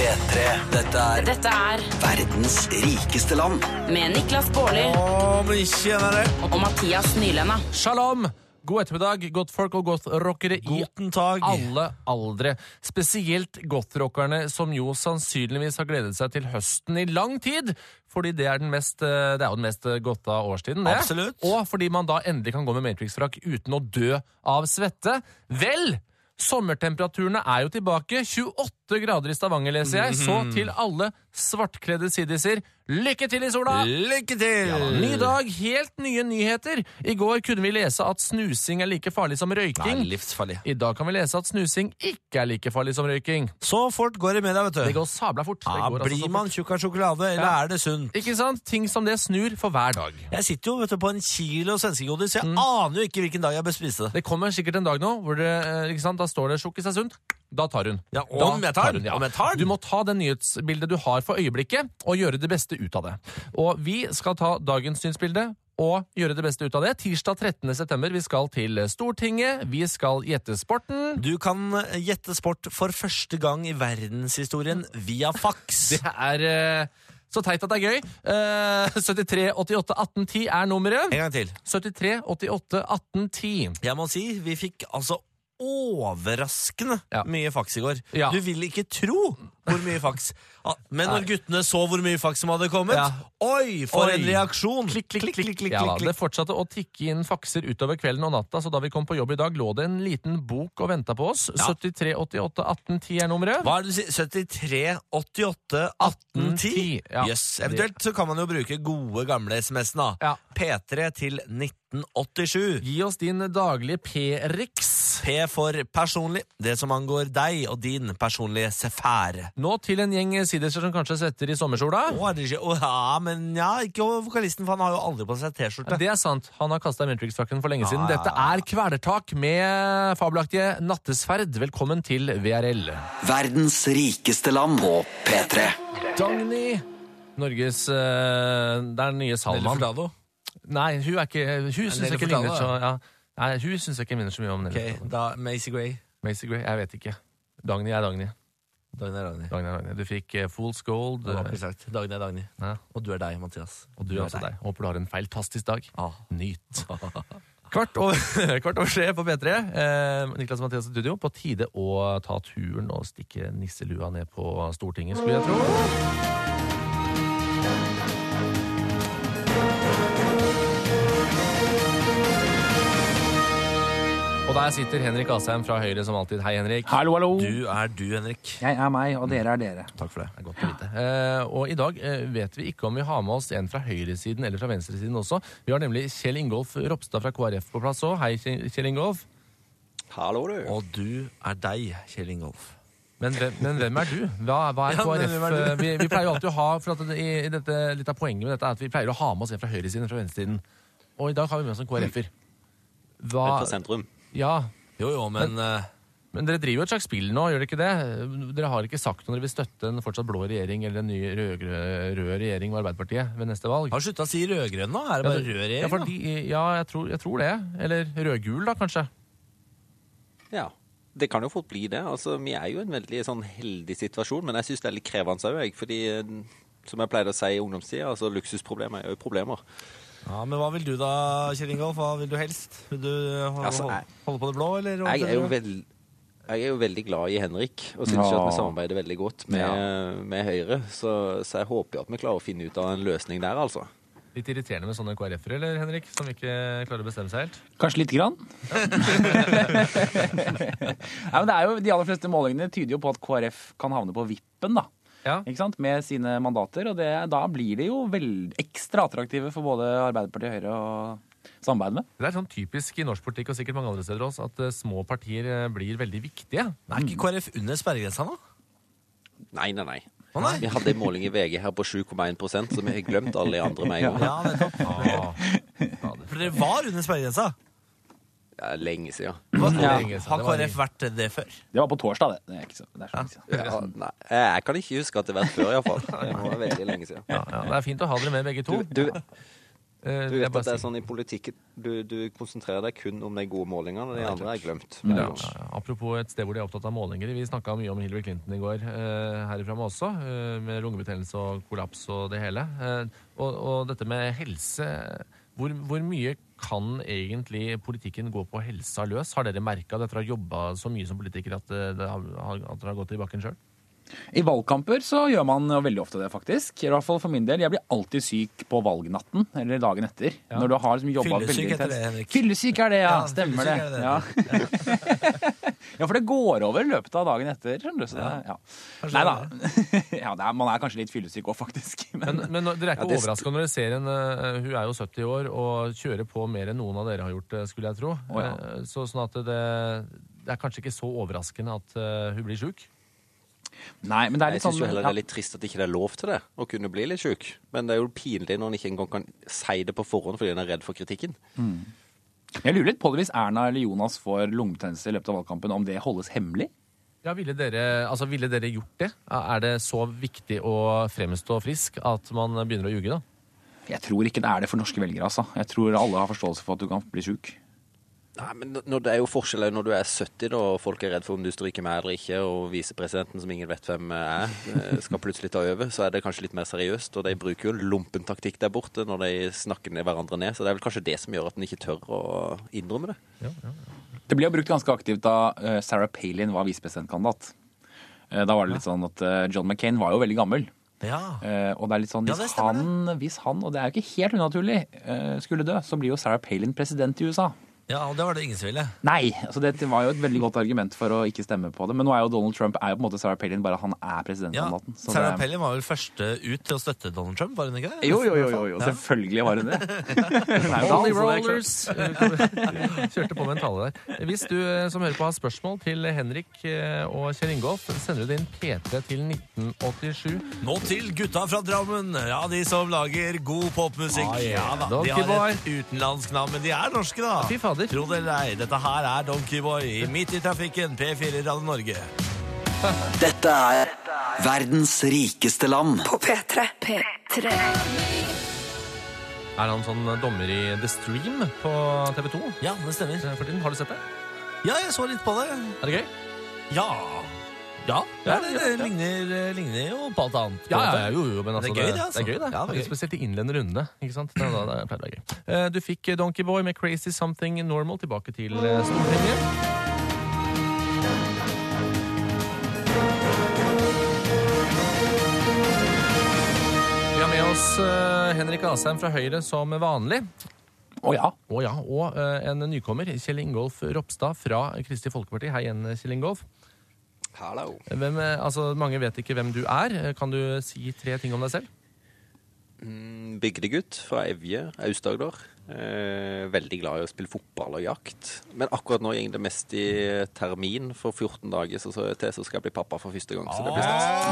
P3. Dette er verdens rikeste land. Med Niklas Baarli men tjenere. og Mathias Nylenda. Shalom! God ettermiddag, godt folk og godt rockere i Guten Tag. alle aldre. Spesielt gothrockerne som jo sannsynligvis har gledet seg til høsten i lang tid, fordi det er jo den mest gotta årstiden, det. Absolutt. Og fordi man da endelig kan gå med Matrix-frakk uten å dø av svette. Vel, sommertemperaturene er jo tilbake. 28 grader i Stavanger, leser jeg. Så til alle svartkledde sidiser, lykke til i sola! Lykke til! Ny dag, helt nye nyheter. I går kunne vi lese at snusing er like farlig som røyking. Nei, livsfarlig. I dag kan vi lese at snusing ikke er like farlig som røyking. Så fort går det med deg, vet du. Det går sabla fort. Det Ja, går altså blir så man fort. tjukk av sjokolade, eller er det sunt? Ikke sant? Ting som det snur for hver dag. Jeg sitter jo vet du, på en kilo svenskegodis, så jeg aner jo ikke hvilken dag jeg bør spise det. Det kommer sikkert en dag nå hvor det, ikke sant, da står det sjokkis er sunt. Da tar hun. Ja, Da om jeg tar den? hun, ja. Om jeg tar den? Du må ta det nyhetsbildet du har for øyeblikket, og gjøre det beste ut av det. Og vi skal ta dagens nyhetsbilde og gjøre det beste ut av det. Tirsdag 13. september, vi skal til Stortinget, vi skal gjette sporten. Du kan gjette sport for første gang i verdenshistorien via fax. Det er så teit at det er gøy. 73 88 18 10 er nummeret. En gang til. 73 88 18 10. Jeg må si, vi fikk altså overraskende Ja. mye fax i går. Ja. Du vil ikke tro hvor mye fax. Men når guttene så hvor mye fax som hadde kommet, Ja. oi, for Oi. en reaksjon! Klikk, klikk, klikk, klikk. Ja, da, det fortsatte å tikke inn fakser utover kvelden og natta, så da vi kom på jobb i dag, lå det en liten bok og ventet på oss. 73 88 18 10 er nummeret. Hva er det du sier? 73, 88, 18, 10? Ja. Yes. Eventuelt så kan man jo bruke gode gamle SMS-en da. Ja. P3 til 1987. Gi oss din daglige P-riks. P for personlig, det som angår deg og din personlige sfære. Nå til en gjeng sidiser som kanskje svetter i sommersola. Å, er det ikke? Å, ja, men ja, ikke vokalisten, for han har jo aldri på seg t-skjorte. Det er sant. Han har kastet Matrix-frakken for lenge siden. Ja. Dette er Kvelertak med fabelaktige Nattesferd. Velkommen til VRL. Verdens rikeste land på P3. Dagny, Norges det er den nye Salman. Furtado. Nei, hun er ikke hun synes Nelly jeg ikke Furtado, minner så ja. Nei, hun synes jeg ikke minner så mye om Nelly Ok, Furtado. da Macy Gray. Macy Gray, jeg vet ikke. Dagny er Dagny. Dagny er Dagny. Dagny er Dagny. Du fikk Fool's Gold, Det var presagt. Dagny er Dagny. ja, Og du er deg, Mathias. og du er også deg. Håper du har en feiltastisk dag. Ah. Nyt. Kvart over 3 på P3. Niklas og Mathias i studio. På tide å ta turen og stikke nisselua ned på Stortinget, skulle jeg tro. Og der sitter Henrik Asheim fra Høyre som alltid. Hei, Henrik. Hallo, hallo. Du er du, Henrik. Jeg er meg, og dere er dere. Takk for det. Det er godt å vite. Og i dag vet vi ikke om vi har med oss en fra høyresiden eller fra venstresiden også. Vi har nemlig Kjell Ingolf Ropstad fra KrF på plass også. Hei, Kjell Ingolf. Hallo, du. Og du er deg, Kjell Ingolf. Men hvem er du? Hva er Ja, men KrF? hvem er du? Vi pleier jo alltid å ha, for at litt av poenget med dette er at vi pleier å ha med oss en fra høyresiden og fra venstresiden. Og i dag har vi med oss en KrF-er. Hva? Fra sentrum. Ja, Jo, men men dere driver jo et slags spill nå, gjør dere ikke det? Dere har ikke sagt om dere vil støtte en fortsatt blå regjering eller en ny rød regjering med Arbeiderpartiet ved neste valg. har du sluttet å si rødgrønn nå? Er det bare rød regjering? Ja, fordi, ja jeg tror det. Eller rødgul da, kanskje. Ja, det kan jo fort bli det. Altså, vi er jo i en veldig sånn heldig situasjon, men jeg synes det er litt krevende også, fordi som jeg pleide å si i ungdomstida, altså luksusproblemer er jo problemer. Ja, men hva vil du da, Kjell Ingolf? Hva vil du helst? Vil du Altså, holde på det blå, eller? Jeg er jo veldig glad i Henrik, og synes jo at vi samarbeider veldig godt med Høyre, så jeg håper jo at vi klarer å finne ut av en løsning der, altså. Litt irriterende med sånne KrF-er, eller Henrik, som ikke klarer å bestemme seg helt? Kanskje litt grann? Nei, men det er jo, de aller fleste målingene tyder jo på at KrF kan havne på vippen, da. Ja. Ikke sant? Med sine mandater, og da blir det jo ekstra attraktive for både Arbeiderpartiet og Høyre å samarbeide med. Det er sånn typisk i norsk politikk og sikkert mange andre steder også, at små partier blir veldig viktige. Er ikke KrF under sperregrensa nå? Nei. Å, nei. Vi hadde en måling i VG her på 7,1%, så vi har glemt alle de andre med en gang. Ja, nettopp. For dere var under sperregrensa? Det er lenge siden. Lenge siden. Har Det var KrF vært det før? Det var på torsdag, det. Det er ikke så, det er så lenge siden. Ja, nei, jeg kan ikke huske at det har vært før i hvert fall. Det var veldig lenge siden. Ja, det er fint å ha dere med begge to. Du vet at det er sånn i politikken, du konsentrerer deg kun om de gode målingene, og de andre er glemt. Apropos et sted hvor de er opptatt av målinger. Vi snakket mye om Hillary Clinton i går, herifra med også, med lungebetennelse og kollaps og det hele. Og dette med helse, hvor mye kan egentlig politikken gå på helsa løs? Har dere merket etter å ha jobbet så mye som politiker at dere har gått i bakken selv? I valgkamper så gjør man jo veldig ofte det, faktisk. I hvert fall for min del. Jeg blir alltid syk på valgnatten, eller dagen etter. Ja. Når du har liksom jobbet veldig intenst. Fyllesyk heter det, Henrik. Fyllesyk er det, ja. Stemmer det. Ja. Ja, for det går over i løpet av dagen etter. Ja. Nei da. Ja, man er kanskje litt fyllesyk også, faktisk. Men dere er ikke overrasket når dere ser hun er jo 70 år, og kjører på mer enn noen av dere har gjort, skulle jeg tro. Sånn at det er kanskje ikke så overraskende at hun blir syk. Nei, men det er litt jeg synes jo heller det er litt trist at ikke det er lov til det, å kunne bli litt syk. Men det er jo pinlig når en ikke engang kan si det på forhånd fordi en er redd for kritikken. Jeg lurer litt på det hvis Erna eller Jonas får lungebetennelse i løpet av valgkampen, om det holdes hemmelig? Ja, ville dere gjort det? Er det så viktig å fremstå frisk at man begynner å ljuge da? Jeg tror ikke det er det for norske velgere, altså. Jeg tror alle har forståelse for at du kan bli syk. Nei, men det er jo forskjell når du er 70 da, og folk er redd for om du stryker med eller ikke, og visepresidenten som ingen vet hvem er, skal plutselig ta over, så er det kanskje litt mer seriøst, og de bruker jo en lumpentaktikk der borte når de snakker hverandre ned, så det er vel kanskje det som gjør at den ikke tør å innrømme det. Ja. Det ble jo brukt ganske aktivt da Sarah Palin var visepresidentkandidat. Da var det litt sånn at John McCain var jo veldig gammel. Ja. Og det er litt sånn, hvis han, og det er jo ikke helt unaturlig, skulle dø, så blir jo Sarah Palin president i USA. Ja, og det var det ingen som ville. Nei, altså det var jo et veldig godt argument for å ikke stemme på det. Men nå er jo Donald Trump på en måte Sarah Palin, bare han er presidentkandidaten. Ja, Sarah Palin var vel første ut til å støtte Donald Trump, var hun ikke det? Jo, selvfølgelig var hun det. Dolly Rollers. Kjørte på mentale der. Hvis du som hører på har spørsmål til Henrik og Kjell Ingolf, sender du din P3 til 1987. Nå til gutta fra Drammen. Ja, de som lager god popmusikk. Ja da, de har et utenlandsk navn, men de er norske da. Fy fader. Tro det eller ei, dette her er Donkey Boy midt i trafikken, P4 Radio Norge. Dette er verdens rikeste land. På P3. P3. Er han sånn dommer i The Stream på TV 2? Ja, det stemmer. For tiden, har du sett det? Ja, jeg så litt på det. Er det gøy? Ja, det ligner jo på alt annet. Jo, men altså, det er gøy, det, altså. Det er gøy, det. Ja, det er gøy. Spesielt i innledende runde, ikke sant? Det pleier å være gøy. Du fikk Donkey Boy med Crazy Something Normal tilbake til Stortinget. Vi har med oss Henrik Asheim fra Høyre som vanlig. Og en nykommer, Kjell Ingolf Ropstad fra Kristelig Folkeparti. Hei igjen, Kjell Ingolf. Hallo. Mange vet ikke hvem du er. Kan du si 3 ting om deg selv? Bygdegutt fra Evje, Aust-Agder. Veldig glad i å spille fotball og jakt. Men akkurat nå gikk det mest i termin for 14 dager, så skal jeg bli pappa for første gang. Så det blir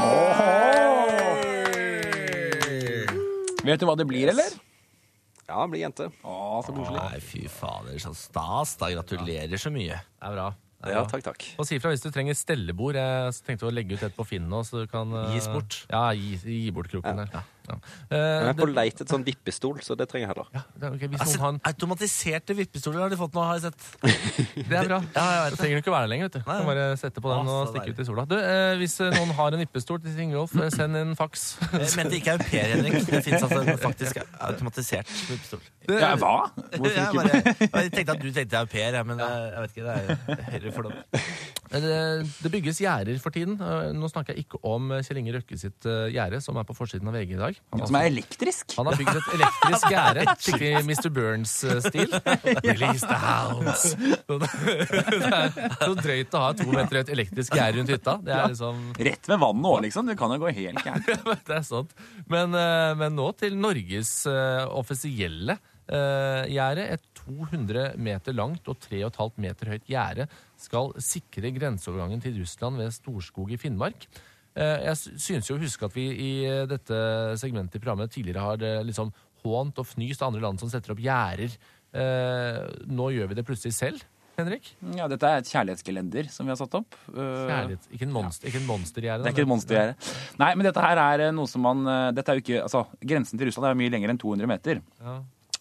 stas. Vet du hva det blir, eller? Ja, det blir jente. Så koselig. Nei, fy fader, så stas da. Gratulerer så mye. Det er bra. Ja, takk. Og si fra hvis du trenger stellebord. Jeg tenkte å legge ut et på Finn nå, så du kan gis bort. Ja, gi bort kroken der. Ja. Men jeg er på leit et sånn vippestol, så det trenger jeg heller. Ja, det er okay. Hvis noen har en... Automatiserte vippestoler har de fått nå, har jeg sett. Det er bra. Ja, jeg vet. Det trenger du ikke være lenger, vet du. Du kan bare sette på den og stikke ut i sola. Du, hvis noen har en vippestol til Ingolf, send en fax. Jeg mente ikke au pair, Henrik. Det finnes altså faktisk automatisert vippestol. Ja, hva? Jeg tenkte at du tenkte au pair, men jeg vet ikke, det er høyere for dem. Det bygges gjerder for tiden. Nå snakker jeg ikke om Kjell Inge Røkke sitt gjerde, som er på forsiden av VG i dag. Som er elektrisk? Han har bygd et elektrisk gjerde. Skikkelig Mr. Burns-stil. Release the hounds. Det er så drøyt å ha 2 meter et elektrisk gjerde rundt hytta. Det er liksom... Rett ved vannet også, liksom. Det kan jo gå helt gærent. Det er sant. Men nå til Norges offisielle gjerde. Et 200 meter langt og 3,5 meter høyt gjerde skal sikre grenseovergangen til Russland ved Storskog i Finnmark. Jeg synes jo å huske at vi i dette segmentet i programmet tidligere har liksom hånt og fnyst av andre land som setter opp gjerder. Nå gjør vi det plutselig selv, Henrik? Ja, dette er et kjærlighetsgelender som vi har satt opp. Ikke en monstergjerde. Det er ikke et monstergjerde. Nei, men dette her er noe som man... Dette er jo ikke... Altså, grensen til Russland er mye lenger enn 200 meter. Ja.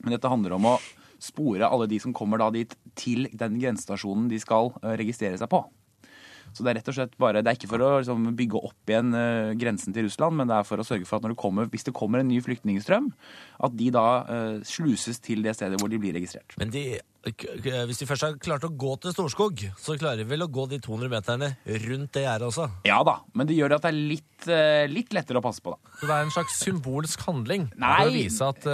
Men dette handler om å spore alle de som kommer da dit til den grensestasjonen de skal registrere seg på. Så det er rett og slett bare, det er ikke for å liksom, bygge opp igjen grensen til Russland, men det er for å sørge for at hvis det kommer en ny flyktningstrøm, at de da sluses til det stedet hvor de blir registrert. Men hvis de først har klart å gå til Storskog, så klarer de vel å gå de 200 meterne rundt det gjerdet også? Ja da, men det gjør at det er litt lettere å passe på da. Så det er en slags symbolsk handling? Nei! For å vise at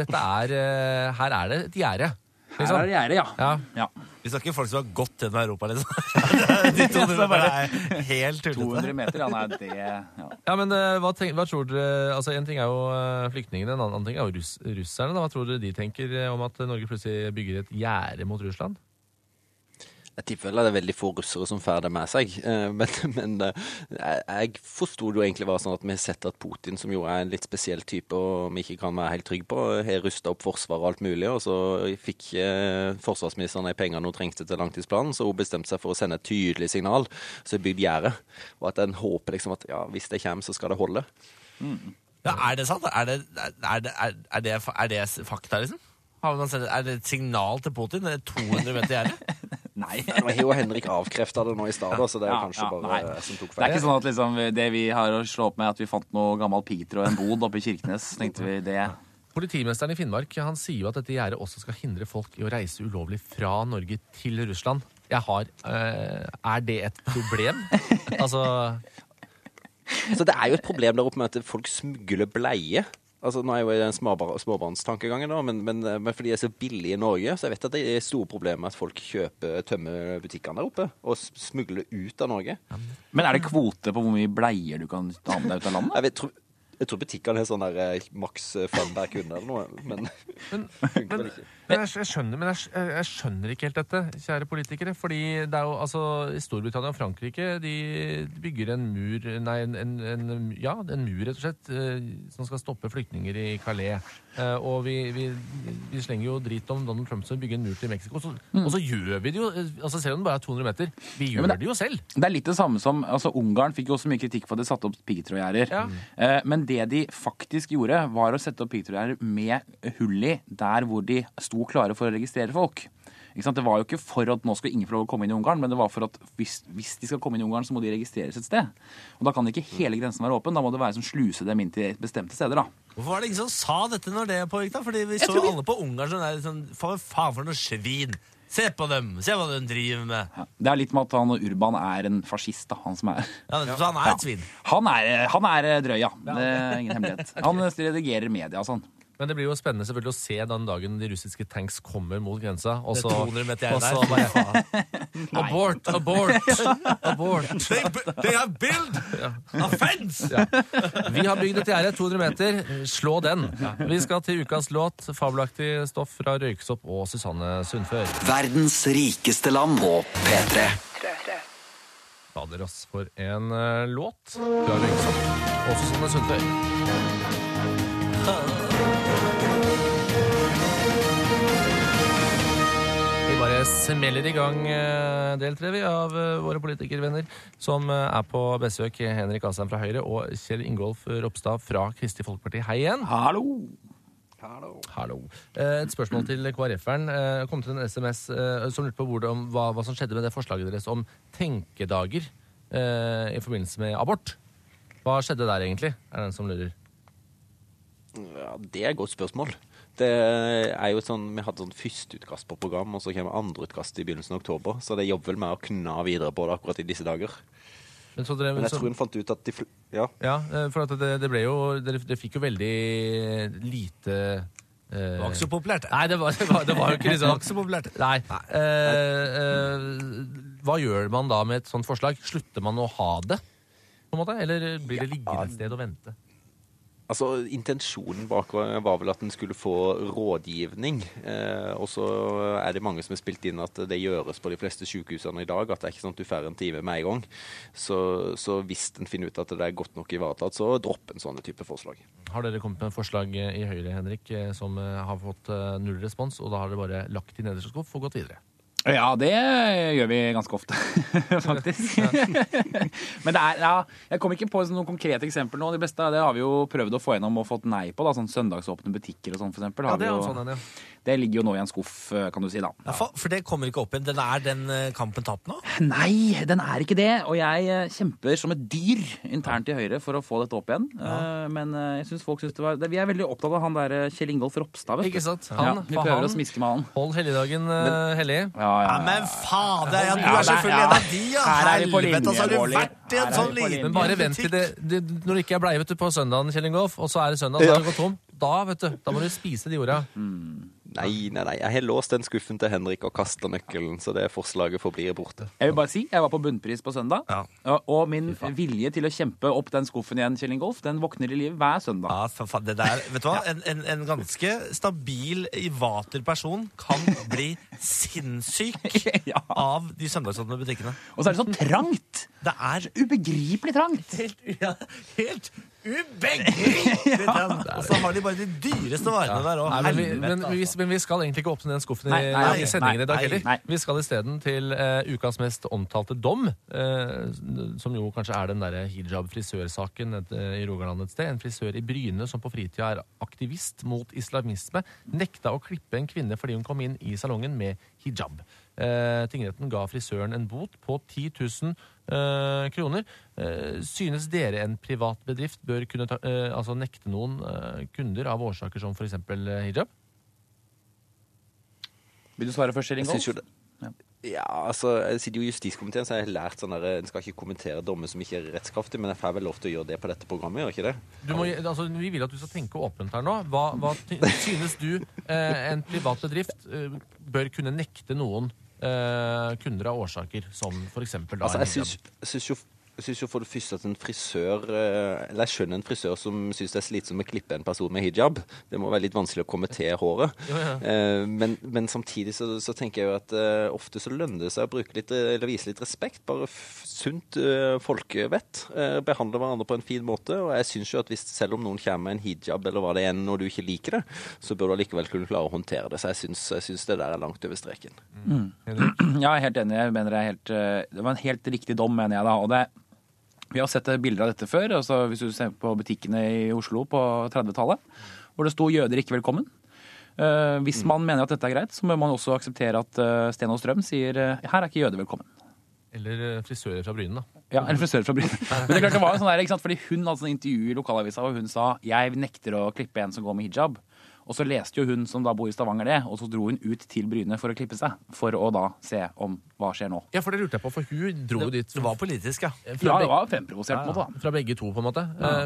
her er det et gjerde. Her er det gjerde, ja. Vi snakker folk som har gått gjennom Europa, liksom. De 200 meter er helt tullete. 200 meter, ja, nei, det... Ja, ja men hva tror dere, altså en ting er jo flyktningene, en annen ting er jo russerne, da. Hva tror dere de tenker om at Norge plutselig bygger et gjerde mot Russland? Jeg tipper vel at det er veldig få russere som får det med seg, men jeg forstod jo egentlig var sånn at vi har sett at Putin, som jo er en litt spesiell type og vi ikke kan være helt trygg på, har rustet opp forsvar og alt mulig, og så fikk forsvarsministeren de pengene hun trengte til langtidsplanen, så hun bestemte seg for å sende et tydelig signal, så bygde gjerdet, og at den håper liksom at ja, hvis det kommer, så skal det holde. Ja, er det sant? Er det fakta, liksom? Er det et signal til Putin? Er det 200 meter gjerde? Nei. Nå har jo Henrik avkreftet det nå i stedet, så det er kanskje bare som tok feil. Det er ikke sånn at liksom, det vi har å slå opp med at vi fant noe gammel Peter og en bod oppe i Kirkenes, tenkte vi det. Politimesteren i Finnmark, han sier jo at dette gjerdet også skal hindre folk i å reise ulovlig fra Norge til Russland. Er det et problem? Altså det er jo et problem der oppe med at folk smugler bleie. Altså, nå er jo det en småbarnstankegangen da, men fordi det er så billig i Norge, så jeg vet at det er store problemer at folk tømmer butikkene der oppe, og smugler ut av Norge. Men er det kvote på hvor mye bleier du kan ta med deg ut av landet? Jeg tror butikkene er sånn der maks 5 hver kunde eller noe, men jeg skjønner ikke helt dette, kjære politikere, fordi det er jo, altså, i Storbritannia og Frankrike, de bygger en mur, en mur rett og slett, som skal stoppe flyktninger i Calais. Og vi slenger jo drit om Donald Trump som bygger en mur til Mexico, og så gjør vi det jo, altså selv om det bare er 200 meter, vi gjør det jo selv. Det er litt det samme som, altså Ungarn fikk jo også mye kritikk for at de satte opp piggtrådgjerder. Ja. Men det de faktisk gjorde, var å sette opp piggtrådgjerder med hull i der hvor de sto klare for å registrere folk. Ikke sant? Det var jo ikke for at nå skal ingen få lov å komme inn i Ungarn, men det var for at hvis de skal komme inn i Ungarn, så må de registreres et sted. Og da kan ikke hele grensen være åpen, da må det være som sluse dem inn til bestemte steder da. Hvorfor var det ingen som sa dette når det pågikk da? Fordi vi så alle på Ungarn som er sånn, faen for noe svin. Se på dem, se hva de driver med. Ja, det er litt med at han Urban er en fascist da, han som er. Ja, så han er et svin. Han er drøy, ja. Det er ingen hemmelighet. Han redigerer media og sånn. Men det blir jo spennende selvfølgelig å se den dagen de russiske tanks kommer mot grensa. Og så, 200 meter der. Abort! They have built a fence! Ja. Vi har bygd et gjerde 200 meter. Slå den. Vi skal til ukas låt. Fabelaktig stoff fra Røyksopp og Susanne Sundfør. Verdens rikeste land på P3. Fader oss for en låt fra Røyksopp og Susanne Sundfør. Vi bare smeller i gang del 3 av våre politikervenner som er på besøk. Henrik Asheim fra Høyre og Kjell Ingolf Ropstad fra Kristelig Folkeparti. Hei igjen. Hallo. Et spørsmål til KrF-eren. Det kom til en SMS som lurte på hva som skjedde med det forslaget deres om tenkedager i forbindelse med abort. Hva skjedde der egentlig? Er det den som lurer? Ja, det er et godt spørsmål. Det er jo sånn, vi hadde sånn førsteutkast på program, og så kommer andreutkast i begynnelsen av oktober, så det jobber vel med å kna videre på det akkurat i disse dager. Men jeg tror hun fant ut at for at det ble jo, det fikk jo veldig lite... Det var ikke så populært. Nei, det var jo ikke liksom... så populært. Nei. Hva gjør man da med et sånt forslag? Slutter man å ha det, på en måte? Eller blir det liggende et sted og vente? Altså, intensjonen bak var vel at den skulle få rådgivning, og så er det mange som har spilt inn at det gjøres på de fleste sykehusene i dag, at det er ikke sånn at du får en time med en gang. Så hvis den finner ut at det er godt nok ivaretatt, så dropp en sånne type forslag. Har dere kommet med en forslag i Høyre, Henrik, som har fått null respons, og da har dere bare lagt i nederste skuff og gått videre? Ja, det gjør vi ganske ofte, faktisk. Men det jeg kommer ikke på noen konkrete eksempler nå. Det beste det har vi jo prøvd å få gjennom og fått nei på, da, sånn søndagsåpne butikker og sånn, for eksempel. Ja, det er jo sånn, ja. Det ligger jo nå i en skuff, kan du si da. Ja, for det kommer ikke opp igjen. Den kampen tapt nå? Nei, den er ikke det. Og jeg kjemper som et dyr internt i Høyre for å få dette opp igjen. Men jeg synes folk synes vi er veldig opptatt av han der Kjell Ingolf Ropstad, vet du. Ikke sant? Vi prøver å smiske med han. Hold helligdagen hellig. Ja, men fader, du er selvfølgelig en av de, ja. Helvete, så har du vært i en sånn liten. Men bare vent til det når det ikke er blei, vet du, på søndagen, Kjell Ingolf, og så er det søndag, så har det gått tom. Da, vet du, da må du spise de orda. Nei. Jeg har låst den skuffen til Henrik og kastet nøkkelen, så det forslaget forblir borte. Jeg vil bare si, jeg var på bunnpris på søndag, og min vilje til å kjempe opp den skuffen igjen, Kjell Ingolf, den våkner i livet hver søndag. Ja, for faen, det der, vet du hva? En ganske stabil, vater person kan bli sinnssyk av de søndagsåpne butikkene. Og så er det så trangt! Det er ubegripelig trangt! Helt ubegripelig trangt! Og så har de bare de dyreste varene der også. Men vi skal egentlig ikke åpne den skuffen i sendingen i dag heller. Vi skal i stedet til ukas mest omtalte dom, som jo kanskje er den der hijab-frisørsaken i Rogaland et sted. En frisør i Bryne som på fritida er aktivist mot islamisme, nekta å klippe en kvinne fordi hun kom inn i salongen med hijab. Tingretten ga frisøren en bot på 10 000 kroner. Synes dere en privat bedrift bør kunne nekte noen kunder av årsaker som for eksempel hijab? Vil du svare først, Kjell Ingolf? Ja, altså, jeg sitter jo i justiskomiteen, så jeg har lært sånn der, en skal ikke kommentere dommer som ikke er rettskraftig, men jeg får vel lov til å gjøre det på dette programmet, gjør ikke det? Vi vil at du skal tenke åpent her nå. Hva synes du en privat bedrift bør kunne nekte noen kunder av årsaker som for eksempel da jeg synes jo for det første at en frisør, eller jeg skjønner en frisør som synes det er slitsomt med å klippe en person med hijab. Det må være litt vanskelig å komme til håret. Men samtidig så tenker jeg jo at ofte så lønner det seg å bruke litt, eller vise litt respekt. Bare sunt folkevett. Behandle hverandre på en fin måte. Og jeg synes jo at selv om noen kommer med en hijab eller hva det er når du ikke liker det, så bør du likevel kunne klare å håndtere det. Så jeg synes det der er langt over streken. Jeg er helt enig. Jeg mener det var en helt riktig dom, mener jeg da. Og vi har sett bilder av dette før, altså hvis du ser på butikkene i Oslo på 30-tallet, hvor det sto jøder ikke velkommen. Hvis man mener at dette er greit, så må man også akseptere at Sten og Strøm sier her er ikke jøder velkommen. Eller frisører fra Bryne, da. Ja, eller frisører fra Bryne. Men det er klart det var jo sånn der, ikke sant? Fordi hun hadde sånn intervju i lokalavisa, og hun sa jeg nekter å klippe en som går med hijab. Og så leste jo hun som da bor i Stavanger det, og så dro hun ut til Bryne for å klippe seg, for å da se om hva skjer nå. Ja, for det lurte jeg på, for hun dro jo dit. Det var politisk, ja. Ja, det var fremprovosert på en måte da. Fra begge to, på en måte.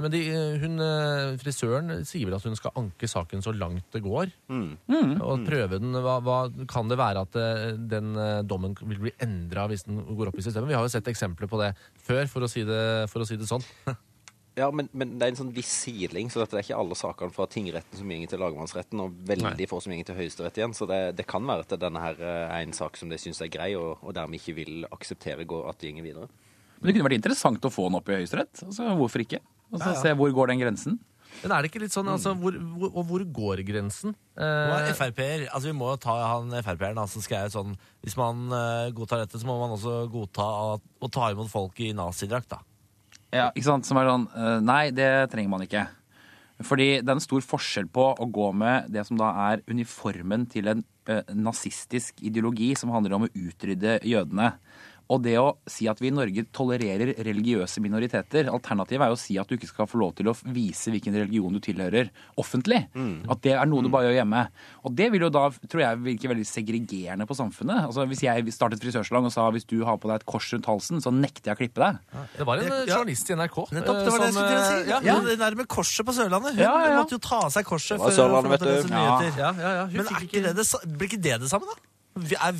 Men frisøren sier vel at hun skal anke saken så langt det går. Og prøve den. Hva kan det være at den dommen vil bli endret hvis den går opp i systemet? Vi har jo sett eksempler på det før, for å si det sånn. Ja, men det er en sånn viss siling, så det er ikke alle sakene fra tingretten som gjenger til lagmannsretten, og veldig få som gjenger til høyesterett igjen, så det kan være at denne her er en sak som de synes er grei, og dermed ikke vil akseptere at det gjenger videre. Men det kunne vært interessant å få den opp i høyesterett, altså hvorfor ikke? Altså, se hvor går den grensen? Men er det ikke litt sånn, altså, hvor går grensen? FrP-er, altså vi må ta han FrP-eren, som skrev sånn, hvis man godtar dette, så må man også godta å ta imot folk i nazidrakt, da. Ja, ikke sant? Som er sånn, nei, det trenger man ikke. Fordi det er en stor forskjell på å gå med det som da er uniformen til en nazistisk ideologi som handler om å utrydde jødene. Og det å si at vi i Norge tolererer religiøse minoriteter, alternativet er jo å si at du ikke skal få lov til å vise hvilken religion du tilhører offentlig. At det er noe du bare gjør hjemme. Og det vil jo da, tror jeg, virke veldig segregerende på samfunnet. Altså hvis jeg startet frisørsalong og sa hvis du har på deg et kors rundt halsen, så nekter jeg å klippe deg. Det var en journalist i NRK. Nettopp, det var det jeg skulle til å si. Ja, det der med korset på Sørlandet. Hun måtte jo ta av seg korset før Sørlandet, vet du. Men blir ikke det det samme, da? Er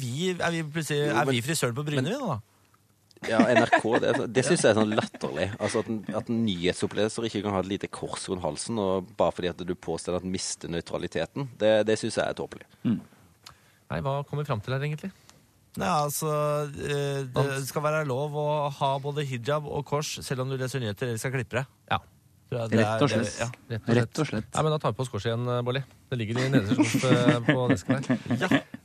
vi frisøren på Bryne, da? Ja, NRK, det synes jeg er sånn latterlig. Altså at en nyhetsoppleser ikke kan ha et lite kors rundt halsen, og bare fordi at du påstår at den mister nøytraliteten. Det synes jeg er tåpelig. Nei, hva kommer vi frem til her, egentlig? Nei, altså, det skal være lov å ha både hijab og kors, selv om du leser nyheter eller skal klippe det. Ja. Rett og slett. Ja, men da tar vi på oss korset igjen, Bolli. Det ligger i nederste skuff på desken her. Ja.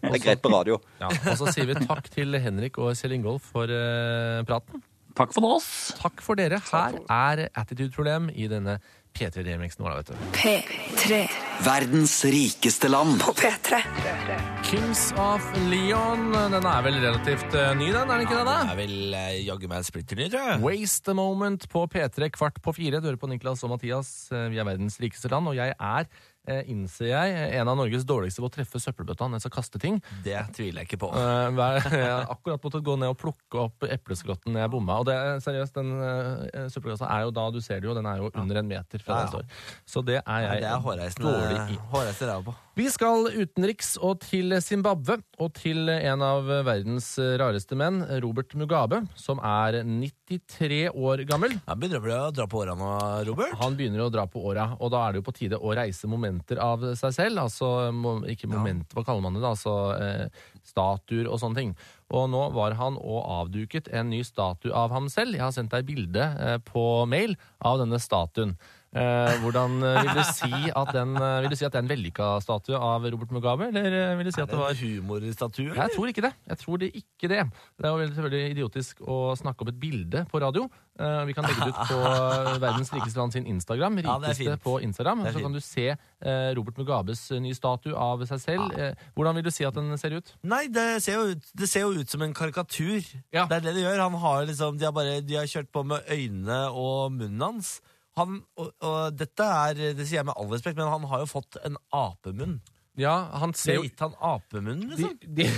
Det er greit på radio. Ja, og så sier vi takk til Henrik og Kjell Ingolf for praten. Takk for oss. Takk for dere. Her er Attitude-problem i denne P3-remixen vår, vet du. P3 Verdens rikeste land. på P3. Kings of Leon, den er vel relativt ny, den, er den ikke det da? Det er vel jaggu meg splitter ny, tror jeg. Waste a Moment på P3 4:15. Du hører på Niklas og Mathias. Vi er verdens rikeste land, og jeg er, innser jeg, en av Norges dårligste på å treffe søppelbøtta når jeg skal kaste ting. Det tviler jeg ikke på. Jeg har akkurat måttet gå ned og plukke opp epleskrotten når jeg bomma. Og det er seriøst, den søppelkassa er jo da, du ser det jo, den er jo under 1 meter fra den står. Så det er jeg Det er dårlig i. hårreisende ræva på. Vi skal utenriks og til Zimbabwe, og til en av verdens rareste menn, Robert Mugabe, som er 93 år gammel. Han begynner å dra på åra nå, Robert. Han begynner å dra på åra, og da er det jo på tide å reise momenter av seg selv, altså ikke momenter, hva kaller man det da, altså statuer og sånne ting. Og nå var han og avduket en ny statue av ham selv. Jeg har sendt deg bilde på mail av denne statuen. Hvordan vil du si at det er en vellykka statue av Robert Mugabe, eller vil du si at det var humorstatue? Jeg tror ikke det. Det er jo selvfølgelig idiotisk å snakke om et bilde på radio. Vi kan legge det ut på verdens rikeste land sin Instagram, rikeste på Instagram, så kan du se Robert Mugabes nye statue av seg selv. Hvordan vil du si at den ser ut? Nei, det ser jo ut som en karikatur. Ja. Det er det de gjør. Han har liksom, de har kjørt på med øynene og munnen hans. Og dette det sier jeg med all respekt, men han har jo fått en apemunn. Ja, han ser jo... gitt han apemunn, liksom?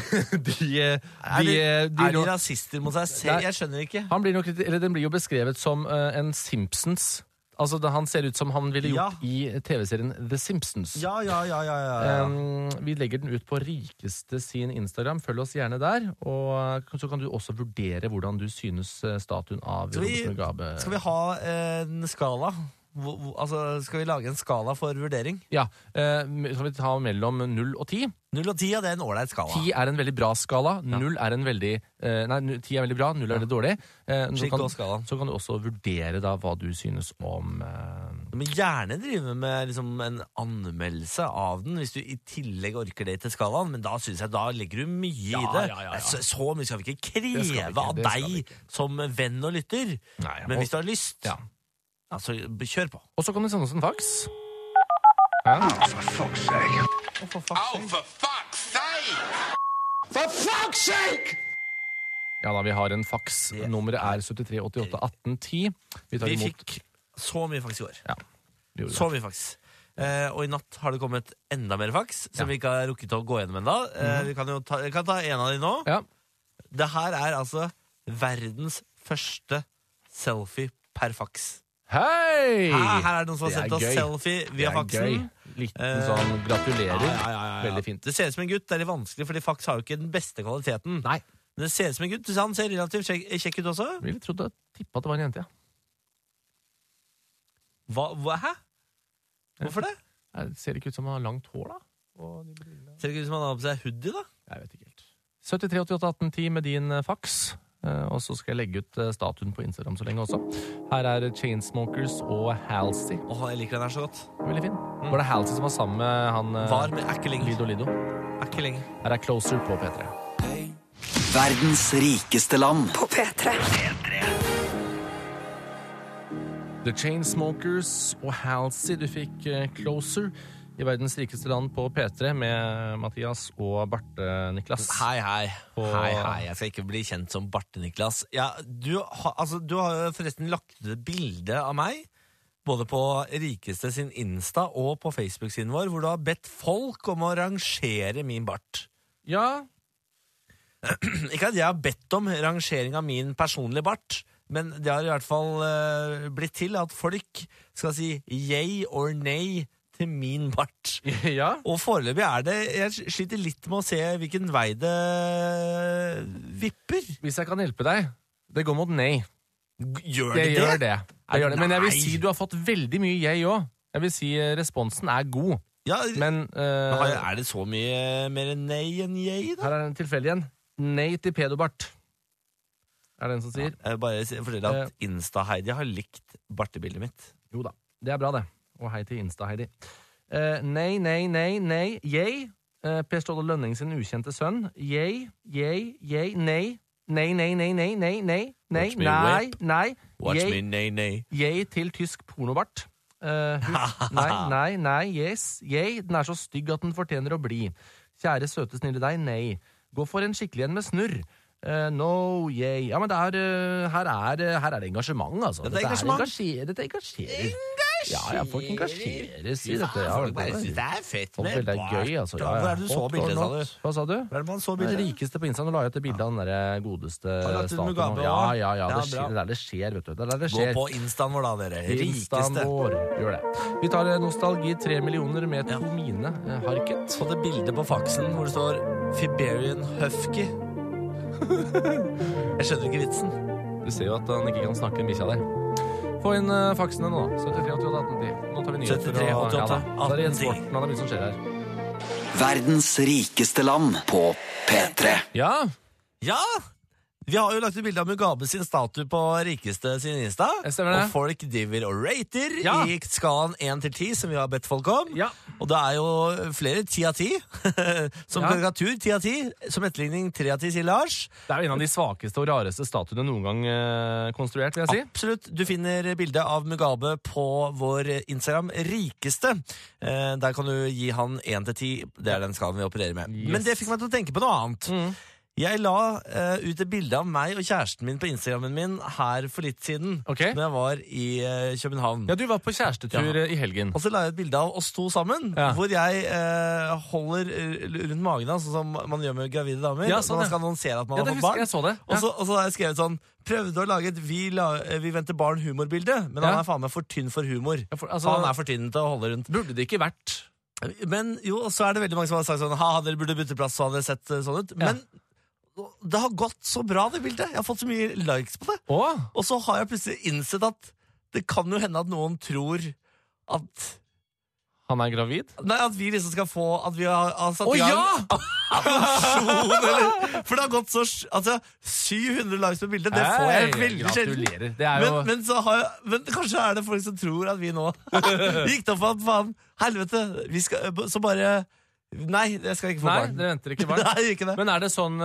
Er de rasister mot seg selv? Jeg skjønner ikke. Den blir jo beskrevet som en Simpsons. Altså, han ser ut som han ville gjort i TV-serien The Simpsons. Ja. Vi legger den ut på rikeste sin Instagram. Følg oss gjerne der. Og så kan du også vurdere hvordan du synes statuen av Robert Mugabe... Skal vi ha en skala? Skal vi lage en skala for vurdering? Ja, så vi tar mellom 0 og 10. 0 og 10, ja, det er en ålreit skala. 10 er en veldig bra skala. 0 er en veldig... 10 er veldig bra, 0 er veldig dårlig. Så kan du også vurdere da hva du synes om... Du må gjerne drive med liksom, en anmeldelse av den, hvis du i tillegg orker det til skalaen, men da synes jeg, da legger du mye i det. Ja. Så mye skal vi ikke kreve av deg som venn og lytter. Nei, men hvis du har lyst... Ja. Altså, kjør på. Og så kan du sende oss en fax. For fuck's sake! Ja da, vi har en fax. Nummeret er 73 88 18 10. Vi fikk så mye fax i år. Ja, så mye fax. Og i natt har det kommet enda mer fax, som vi ikke har rukket å gå gjennom enda. Vi kan ta en av de nå. Ja. Det her er altså verdens første selfie per fax. Hei! Her er det noen som har sendt oss selfie via faxen. Liten sånn gratulerer. Ja. Veldig fint. Det ser ut som en gutt. Det er litt vanskelig, fordi fax har jo ikke den beste kvaliteten. Nei. Men det ser ut som en gutt. Han ser relativt kjekk ut også. Jeg ville trodd at tippa at det var en jente, ja. Hæ? Hvorfor det? Det ser ikke ut som han har langt hår, da. Ser ikke ut som han har på seg hoodie, da? Jeg vet ikke helt. 73 88 18 10 med din fax. Og så skal jeg legge ut statuen på Instagram så lenge også. Her er Chainsmokers og Halsey. Jeg liker den her så godt. Veldig fin. Var det Halsey som var sammen med han Var med ikke lenge. Lido? Ikke lenge. Her er Closer på P3. Verdens rikeste land. På P3. The Chainsmokers og Halsey. Du fikk Closer i verdens rikeste land på P3 med Mathias og Barte Niklas. Hei. Jeg skal ikke bli kjent som Barte Niklas. Ja, du har jo forresten lagt ut et bilde av meg, både på Rikeste sin Insta og på Facebook-siden vår, hvor du har bedt folk om å rangere min bart. Ja. Ikke at jeg har bedt om rangering av min personlige bart, men det har i hvert fall blitt til at folk skal si yay or nay til min bart. Ja. Og foreløpig jeg sliter litt med å se hvilken vei det vipper. Hvis jeg kan hjelpe deg, det går mot nei. Gjør det? Men jeg vil si du har fått veldig mye jeg også. Jeg vil si responsen er god. Ja, men er det så mye mer nei enn jeg, da? Her er den tilfeldig igjen. Nei til pedobart. Er det en som sier? Jeg bare forteller at Insta-Heidi har likt bartebildet mitt. Jo da, det er bra det. Og hei til Insta-Heidi. Nei, yay. Per Ståle Lønning sin ukjente sønn. Yay, nei. Nei. Watch me whip. Watch me, nei. Yay til tysk pornobart. Nei, yes. Yay, den så stygg at den fortjener å bli. Kjære, søte, snille deg, nei. Gå for en skikkelig en med snurr. No, yay. Ja, men her er det engasjement, altså. Dette er engasjement. Dette engasjerer. Ja, folk engasjeres i dette. Ja, bare synes det er fett med det er gøy, altså. Ja, hvor er det du så bildet, sa du? Hva sa du? Hvor er det man så Det bildet? rikeste på Instagram. Nå la jeg et bilde av den der godeste statuen. Ja, det skjer, vet du. Det skjer. Gå på Instaen vår da, dere. Instaen Rikeste. vår. Gjør det. Vi tar nostalgi 3 millioner med Tomine Harket. Så det bildet på faksen hvor det står Fiberian Husky. Jeg skjønner ikke vitsen. Du ser jo at han ikke kan snakke bikkja der. Få inn faksene nå. 73 88 1810. Nå tar vi nyheter. 73 88 1810. Det Jens Morten, det mye som skjer her. Verdens rikeste land på P3. Ja, Vi har jo lagt ut bilde av Mugabe sin statue på rikeste sin Insta. Stemmer det. Og folk driver og rater i skalaen 1 til 10, som vi har bedt folk om. Ja. Og det er jo flere 10 av 10. Som karikatur 10 av 10. Som etterligning 3 av 10, sier Lars. det jo en av de svakeste og rareste statuene noen gang konstruert, vil jeg si. Absolutt. Du finner bilde av Mugabe på vår Instagram Rikeste. Der kan du gi han 1 til 10. Det er den skalaen vi opererer med. Yes. Men det fikk meg til å tenke på noe annet. Jeg la ut et bilde av meg og kjæresten min på Instagrammen min her for litt siden, Ok. når jeg var i København. Ja, du var på kjærestetur i helgen. Og så la jeg et bilde av oss to sammen, hvor jeg holder rundt magen, sånn som man gjør med gravide damer. Ja, Så sånn, man skal annonsere at man har det fått husker barn. jeg så det. Og så har jeg skrevet sånn: prøvde å lage et vi venter barn humorbilde, men han faen meg for tynn for humor. Han er for tynn til å holde rundt. Burde det ikke vært? Men jo, så er det veldig mange som har sagt sånn: ha, dere burde bytte plass, så hadde det sett sånn ut. Men det har gått så bra, det bildet. Jeg har fått så mye likes på det. Og så har jeg plutselig innsett at det kan jo hende at noen tror at Han er gravid? Nei, at vi liksom skal få at vi har satt i gang adopsjon, eller. For det har gått så 700 likes på bildet. Det får jeg veldig sjelden. Men kanskje er det folk som tror at vi nå gikk det opp for at faen, helvete, vi skal så bare. Nei, jeg skal ikke få barn. Nei, dere venter ikke barn. Nei, ikke det. Men er det sånn,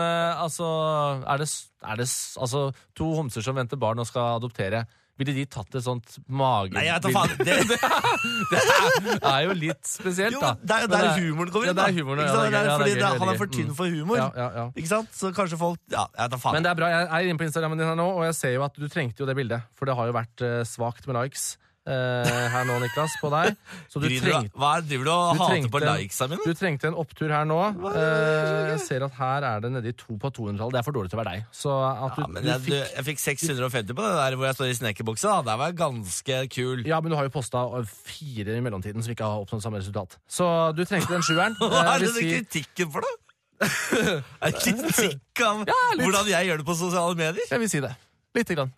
er det to homser som venter barn og skal adoptere, ville de tatt et sånt magebilde? Nei, jeg vet da faen. Det er jo litt spesielt, da. Jo, det er jo der humoren kommer inn, da. Det er humoren, fordi han er for tynn for humor. Ja. Ikke sant? Så kanskje folk, jeg vet da faen. Men det er bra, jeg er inne på Instagrammen din her nå, og jeg ser jo at du trengte jo det bildet, for det har jo vært svagt med likes. Her nå, Niklas, på deg. Så du Hva driver du og hater på likesa mine? Du trengte en opptur her nå. Jeg ser at her er det nede i 2 på 200-tallet. Det er for dårlig til å være deg. Så at jeg fikk 650 på det der hvor jeg står i snekerbuksa. Det var ganske kul. Ja, men du har jo postet 4 i mellomtiden som ikke har oppnådd samme resultat. Så du trengte den 7-eren. Hva er det kritikken for, da? Er det kritikk av hvordan jeg gjør det på sosiale medier? Jeg vil si det. Litt grann.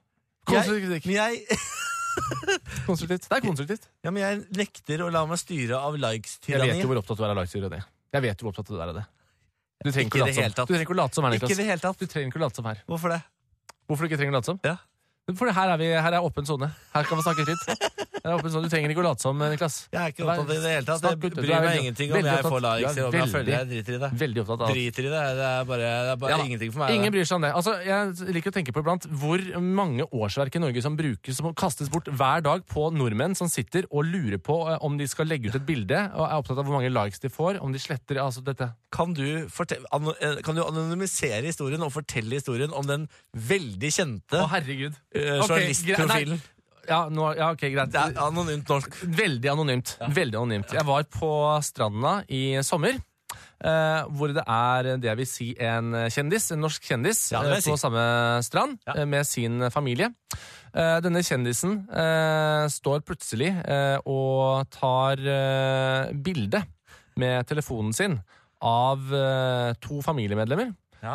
Konstruktivt. Det er konstruktivt. Ja, men jeg nekter å la meg styre av likes-tyranni. Jeg vet jo hvor opptatt du er av likes-tyranni. Jeg vet jo hvor opptatt du er av det. Du trenger ikke å late som her, Niklas. Ikke i det hele tatt. Du trenger ikke å late som her. Hvorfor det? Hvorfor du ikke trenger å late som? Ja. For her er åpen zone. Her kan vi snakke fritt. Du trenger ikke å late som, Niklas. Jeg er ikke opptatt i det hele tatt. Det bryr meg ingenting om jeg får likes, om jeg føler jeg driter i det. Veldig opptatt av driter i det. Det er bare ingenting for meg. Ingen bryr seg om det. Altså, jeg liker å tenke på iblant hvor mange årsverk i Norge som kastes bort hver dag på nordmenn som sitter og lurer på om de skal legge ut et bilde, og er opptatt av hvor mange likes de får, om de sletter dette. Kan du anonymisere historien og fortelle historien om den veldig kjente journalistprofilen? Ok, greit. Det er anonymt norsk. Veldig anonymt. Veldig anonymt. Jeg var på stranda i sommer, hvor det er det jeg vil si en norsk kjendis, på samme strand med sin familie. Denne kjendisen står plutselig og tar bilde med telefonen sin av 2 familiemedlemmer,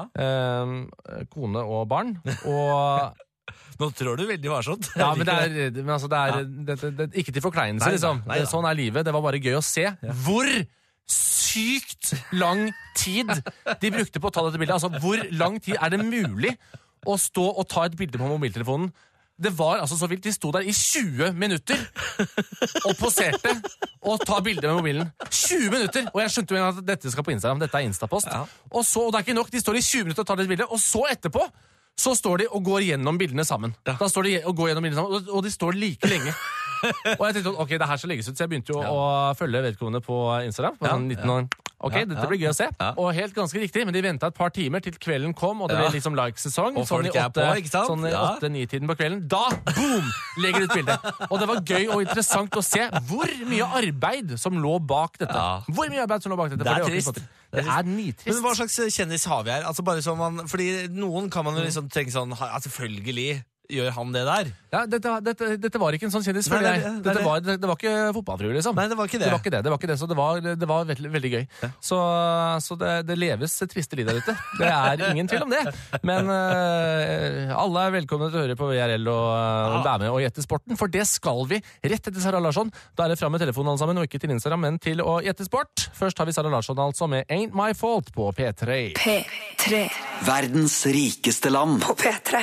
kone og barn, og nå tror du veldig varsomt. Ja, men det er ikke til forkleinelse, liksom. Sånn er livet. Det var bare gøy å se hvor sykt lang tid de brukte på å ta dette bildet. Altså, hvor lang tid er det mulig å stå og ta et bilde på mobiltelefonen Det var altså så vilt. De sto der i 20 minutter og poserte og ta bilder med mobilen. 20 minutter! Og jeg skjønte jo en gang at dette skal på Instagram. Dette er Instapost. Ja. Og det er ikke nok. De står i 20 minutter og tar litt bilder, og så etterpå så står de og går gjennom bildene sammen. Ja. Da står de og går gjennom bildene sammen, og de står like lenge. Og jeg tenkte, ok, det her skal legges ut, så jeg begynte jo å følge vedkommende på Instagram. Ok, dette blir gøy å se. Og helt ganske riktig, men de ventet et par timer til kvelden kom, og det ble liksom like-sesong. Og folk er på, ikke sant? Sånn i 8-9-tiden på kvelden. Da, boom, legger de ut bildet. Og det var gøy og interessant å se hvor mye arbeid som lå bak dette. Hvor mye arbeid som lå bak dette. Det er trist. Det er nitrist. Men hva slags kjendis har vi her? Altså bare sånn fordi noen kan man jo liksom tenke sånn, selvfølgelig gjør han det der? Ja, dette var ikke en sånn kjendis, føler jeg. Det var ikke fotballfrue, liksom. Nei, det var ikke det. Det var ikke det, så det var veldig, veldig gøy. Ja. Så det leves triste liv der ute. Det er ingen tvil om det. Men alle er velkomne til å høre på VRL og være med og gjette sporten, for det skal vi rett etter Sara Larsson. Da er det frem med telefonen alle sammen, og ikke til Instagram, men til å gjette sport. Først har vi Sara Larsson altså med Ain't My Fault på P3. P3. Verdens rikeste land. På P3.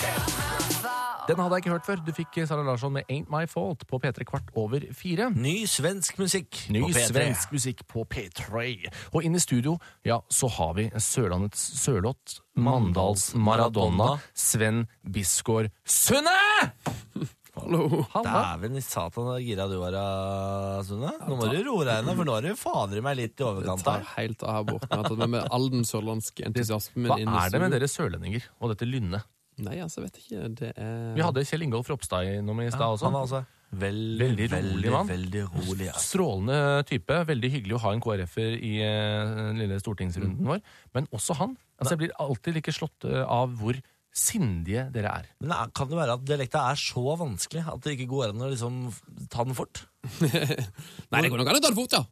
Den hadde jeg ikke hørt før. Du fikk Sara Larsson med Ain't My Fault på P3 4:15. Ny svensk musikk Ny på P3. svensk musikk på P3. Og inne i studio, ja, så har vi Sørlandets Sørloth, Mandals Maradona, Sven Bisgaard Sunde! Hallo. Dæven i satan og gira du var, Sunne. Nå må du roe deg ned, for nå har du fader meg litt i overkant her. Det tar helt av her borte. Jeg har tatt med all den sørlandske entusiasmen inn i studio. Hva er det med dere sørlendinger og dette lynnet? Nei, altså, vet ikke. Det er... Vi hadde Kjell Ingolf Ropstad innom i stad også. Han er altså veldig rolig. Ja. Strålende type. Veldig hyggelig å ha en KrF-er i den lille stortingsrunden vår. Men også han. Altså, jeg blir alltid like slått av hvor sindige dere er. Men kan det være at dialekta er så vanskelig at det ikke går an å liksom ta den fort? Nei, det går nok an å ta det fort, ja.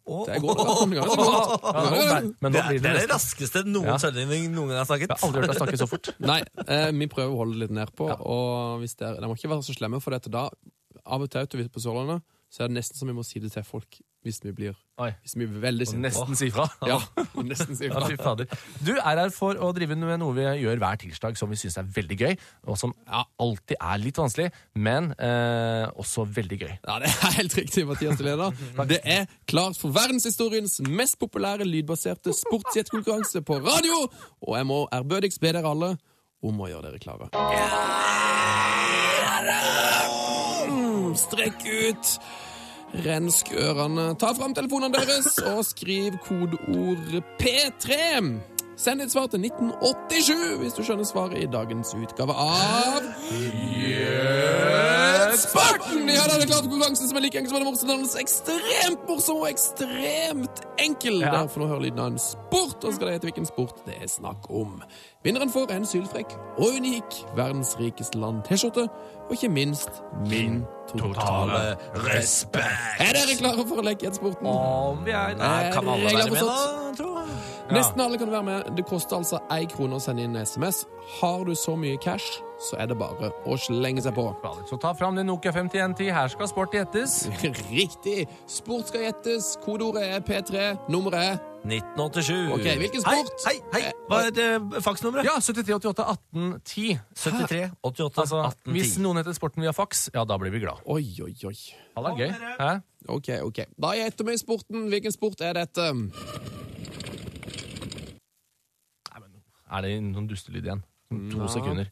Det er det raskeste noen sørlending noen gang har snakket. Jeg har aldri hørt deg snakke så fort. Nei, vi prøver å holde det litt ned på, og hvis det må ikke være så slemme, for dette da, av og til på Sørlandet, så er det nesten som vi må si det til folk hvis vi blir veldig sinte. Nesten si fra. Ja, nesten si fra. Ja, du er her for å drive med noe vi gjør hver tirsdag som vi synes er veldig gøy, og som alltid er litt vanskelig, men også veldig gøy. Ja, det er helt riktig, Mathias Leder. Det er klart for verdenshistoriens mest populære lydbaserte sportsjettkonkurranse på radio, og jeg må ærbødigst be dere alle om å gjøre dere klare. Strekk ut, rensk ørene, ta frem telefonene deres og skriv kodeord P3. Send ditt svar til 1987 hvis du skjønner svaret i dagens utgave av Sporten! Ja, det er klart konkurransen som er like enkel som den morsom. Den er ekstremt morsom og ekstremt enkel. Derfor nå hører lyden av en sport, og skal det hete hvilken sport det er snakk om. Vinneren får en sylfrekk og unik verdens rikeste land T-skjorte, og ikke minst min totale respekt. Er dere klare for å leke i sporten? Vi er. Kan alle være med da, tror jeg? Nesten alle kan være med. Det koster altså 1 krone å sende inn SMS. Har du så mye cash, så er det bare å slenge seg på. Så ta fram din Nokia 5110. Her skal sport gjettes. Riktig. Sport skal gjettes. Kodeordet er P3. Nummeret er 1987. Ok, hvilken sport? Hei. Hva er det faksnummeret? Ja, 73881810. 73881810. Hvis noen heter sporten via faks, ja, da blir vi glad. Oi. Ja, det er gøy. Hæ? Ok. Da gjetter vi sporten. Hvilken sport er dette? Er det noen dustelyd igjen? 2 sekunder.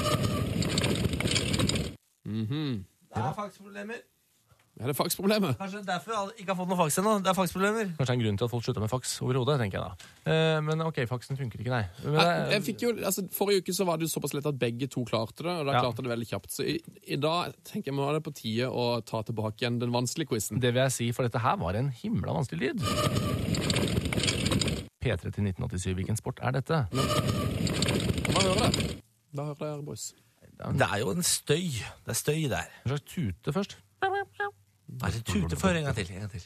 Det er faksproblemer. Er det faksproblemer? Kanskje derfor jeg ikke har fått noen faks ennå. Det er faksproblemer. Kanskje en grunn til at folk slutter med faks overhodet, tenker jeg da. Men ok, faksen funker ikke, nei. Jeg fikk jo, forrige uke så var det jo såpass lett at begge to klarte det, og da klarte det veldig kjapt. Så i dag tenker jeg må ha det på tide å ta tilbake igjen den vanskelige quizen. Det vil jeg si, for dette her var en himla vanskelig lyd. P3 til 1987, hvilken sport er dette? Hva hører det? Hva hører dere, boys? Det er jo en støy. Det er støy der. En slags tute først. Er det tute før? En gang til.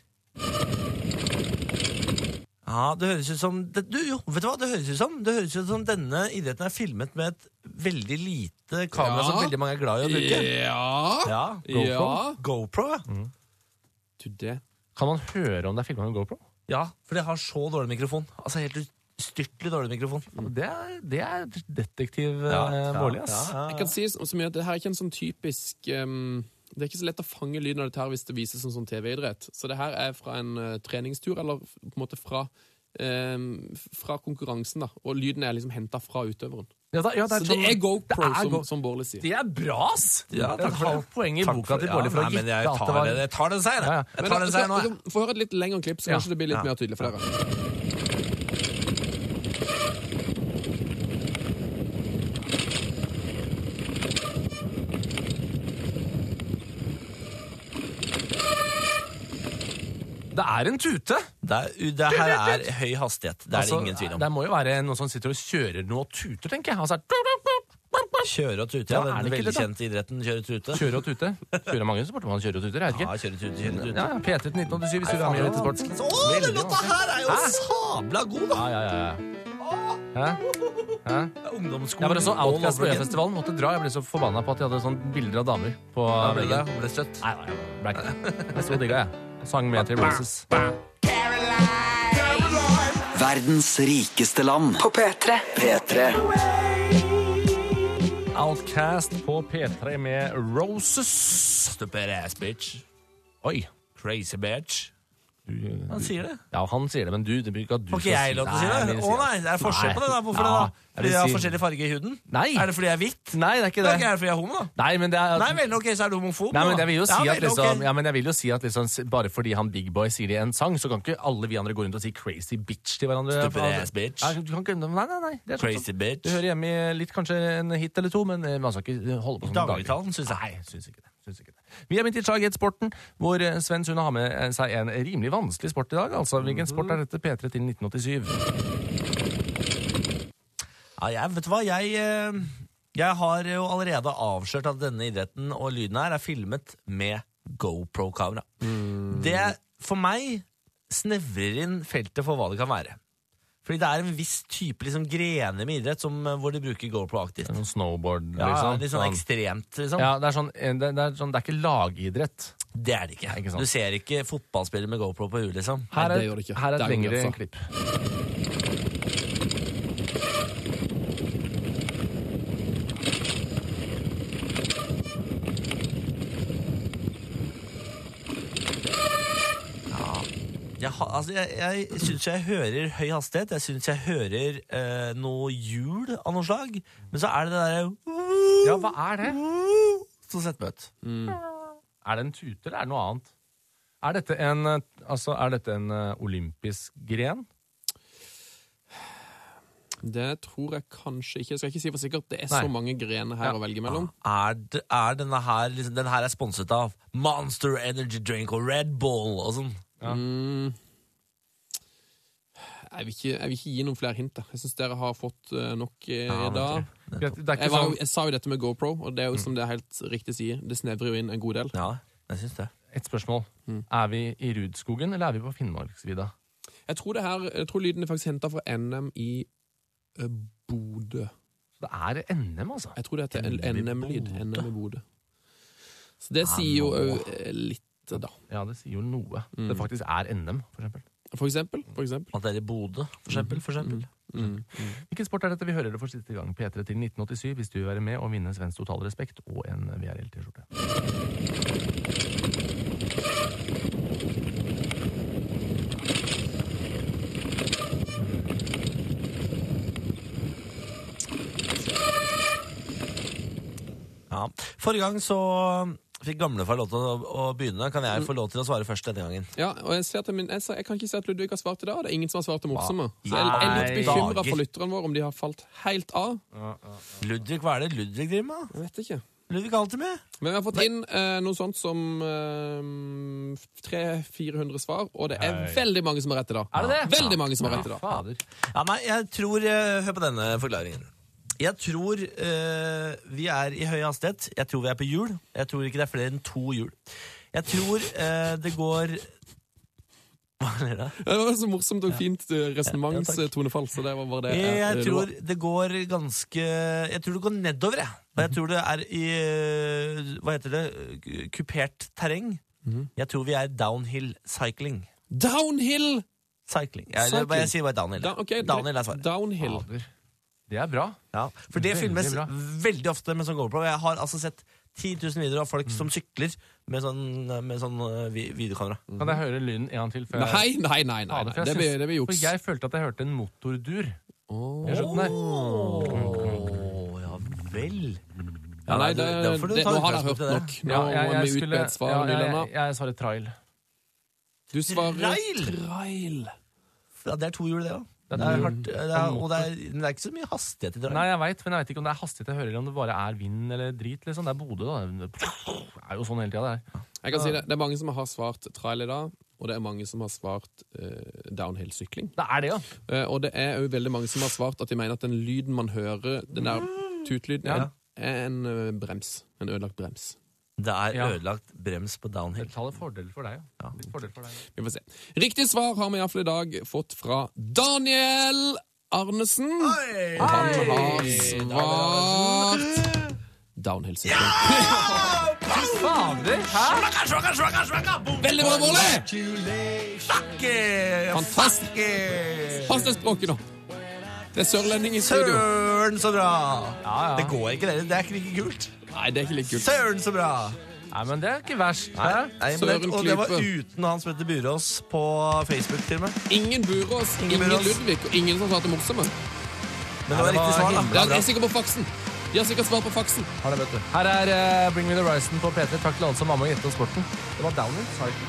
Ja, det høres ut som vet du hva det høres ut som? Det høres ut som denne idretten er filmet med et veldig lite kamera som veldig mange er glad i å bruke. GoPro, ja. Du, det. Kan man høre om det er filmet med GoPro? Ja, for det har så dårlig mikrofon. Altså helt Styrtelig dårlig mikrofon. Det er detektiv Bårli, ass. Jeg kan si så mye at det her er ikke en sånn typisk det er ikke så lett å fange lyden av dette her hvis det vises som sånn TV-idrett. Så det her er fra en treningstur, eller på en måte fra konkurransen, da. Og lyden er liksom hentet fra utøveren. Så det er GoPro, som Bårli sier. Det er bra, ass! Det er et halvt poeng i boka til Bårli for å gitte at det var... Jeg tar den seier, Ja. Jeg tar den seier nå. Få høre et litt lengre klipp, så kanskje det blir litt mer tydelig for dere. Det er en tute! Det her er høy hastighet. Det er det ingen tvil om. Det må jo være noen som sitter og kjører noe og tuter, tenker jeg. Altså, Kjøre og tute, Ja, den er det ikke litt, da? velkjente idretten kjøre og tute. kjøre og tute. Kjører mange sporter man kjører og tuter, jeg vet ikke. Ja, kjøre og tute. Ja, P3 til 1987 hvis du vil ha med i sport. Den låta her er jo sabla god, da! Ja. Hæ? Ungdomsskolen. Jeg var også Outcast på Øyafestivalen, måtte dra. Jeg ble så forbanna på at de hadde sånn bilder av damer på veggen. Ble støtt. Nei, ble ikke det. Jeg så digga, jeg. Sang med til Roses. Verdens rikeste land. På P3. P3. Outcast på P3 med Roses. Stupid ass bitch. Oi. Crazy bitch. Han sier det. Ja, han sier det, men du blir ikke at du Får ikke jeg lov til å si det? Å nei, det er forskjell på det da. Hvorfor det da? Fordi jeg har forskjellig farge i huden? Nei. Er det fordi jeg er hvitt? Nei, det er ikke Det det. er ikke fordi jeg er homo da? Nei, men det er... Nei vel, ok, så er du homofob Nei, men da. jeg vil jo si Ja, at vel, liksom, ok. ja, men jeg vil jo si at liksom, bare fordi han Big Boy sier det i en sang, så kan ikke alle vi andre gå rundt og si crazy bitch til hverandre. Stupid ass bitch. Ja, du kan ikke, nei. Det er sånn, Crazy bitch. det hører hjemme i litt, kanskje en hit eller to, men man skal ikke holde på sånn Dagligtalen, synes jeg. Nei, synes ikke det. Vi er midt i Slag i sporten, hvor Sven Sune har med seg en rimelig vanskelig sport i dag. Altså, hvilken sport er dette? P3 til 1987. Ja, vet du hva? Jeg har jo allerede avslørt at denne idretten og lyden her er filmet med GoPro-kamera. Det for meg snevrer inn feltet for hva det kan være. Fordi det er en viss type liksom, grener med idrett hvor de bruker GoPro aktivt. Sånn snowboard, Ja, liksom. litt sånn ekstremt, liksom. Ja, det er ikke lagidrett. Det er det ikke. Ikke sant? Du ser ikke fotballspillere med GoPro på huet, liksom. Her det er, gjør det ikke. her er Det et er lengre godt, klipp. Jeg synes jeg hører høy hastighet. Jeg synes jeg hører noe hjul av noe slag. Men så er det det der Ja, hva er det? som setter meg ut. Er det en tute, eller er det noe annet? Er dette en olympisk gren? Det tror jeg kanskje ikke. Jeg skal ikke si for sikkert. Det er så mange grener her å velge mellom. Er denne her liksom, den her er sponset av Monster Energy Drink og Red Bull og sånn? Ja. Jeg vil ikke gi noen flere hint. Jeg synes dere har fått nok i dag. Jeg sa jo dette med GoPro, og det er jo som det er helt riktig sier. Det snevrer jo inn en god del. Ja, jeg synes det. Et spørsmål. Er vi i Rudskogen, eller er vi på Finnmarksvidda? Jeg tror lyden er faktisk hentet fra NM i Bodø. Så det er NM, altså? Jeg tror det heter NM-lyd. NM i Bodø. Så det sier jo litt, da. Ja, det sier jo noe. Det faktisk er NM, for eksempel. For eksempel. At det er i Bodø, for eksempel. Hvilken sport er dette? Vi hører det for siste gang. P3 til 1987 hvis du vil være med og vinne Svens Total Respekt og en VRL-T-skjorte. Ja. Forrige gang så fikk gamlefar lov til å begynne. Kan jeg få lov til å svare først denne gangen? Ja, og jeg kan ikke si at Ludvig har svart i dag. Det er ingen som har svart det morsomme. Så jeg er litt bekymret for lytterne våre om de har falt helt av. Ludvig, hva er det Ludvig driver med? Jeg vet ikke. Ludvig er alltid med. Men vi har fått inn noe sånt som 300-400 svar, og det er veldig mange som har rett i dag. Er det det? Veldig mange som har rett i dag. Fader. Ja, nei, jeg tror Hør på denne forklaringen. Jeg tror vi er i høy hastighet. Jeg tror vi er på hjul. Jeg tror ikke det er flere enn 2 hjul. Jeg tror det går... Hva er det? Det var så morsomt og fint resonemantstonefall, så det var bare det. Jeg tror det går ganske... Jeg tror det går nedover, jeg. Og jeg tror det er i... Hva heter det? Kupert terreng. Jeg tror vi er downhill cycling. Downhill Cycling. Jeg sier bare downhill. Downhill er svaret. Downhill. Det er bra. Ja, for det Veldig filmes bra. veldig ofte med sånn GoPro. Jeg har altså sett 10 000 videoer av folk som sykler med sånn videokamera. Kan jeg høre lyden en gang til? Nei. Det blir juks. For jeg følte at jeg hørte en motordur. Jeg skjønte den Ja vel. Ja, nei, nå har jeg hørt nok. Nå må vi ut med et svar, Lillena. Jeg svarer trail. Du svarer Trail. Ja, det er 2 hjul, det også. Det er ikke så mye hastighet i trail. Nei, jeg vet, men jeg vet ikke om det er hastighet jeg hører, eller om det bare er vind eller drit, liksom. Det er Bodø, da. Det er jo sånn hele tiden, det er. Jeg kan si det. Det er mange som har svart trail i dag, og det er mange som har svart downhill-sykling. Det er det, ja. Og det er jo veldig mange som har svart at de mener at den lyden man hører, den der tutlyden, er en brems. En ødelagt brems. Det er ødelagt brems på downhill. Det taler fordel for deg, ja. Litt fordel for deg. Vi får se. Riktig svar har vi i hvert fall i dag fått fra Daniel Arnesen. Og han har svart downhill-sykling. Fader, hæ? Veldig bra, Bårli! Fantastisk! Pass deg språket nå. Det er sørlending i studio. Søren, så bra! Ja. Det går ikke, det er ikke like kult. Nei, det er ikke like kult. Søren, så bra! Nei, men det er ikke verst. Nei, og det var uten han som heter Burås på Facebook til og med. Ingen Burås, ingen Ludvig, og ingen som svarte morsomme. Men det var riktig svar, da. Jeg er sikker på faksen. De har sikkert svar på faksen. Har det, vet du. Her er Bring Me The Horizon på P3. Takk til alle som var med og gjettet om sporten. Det var downhill, cycling.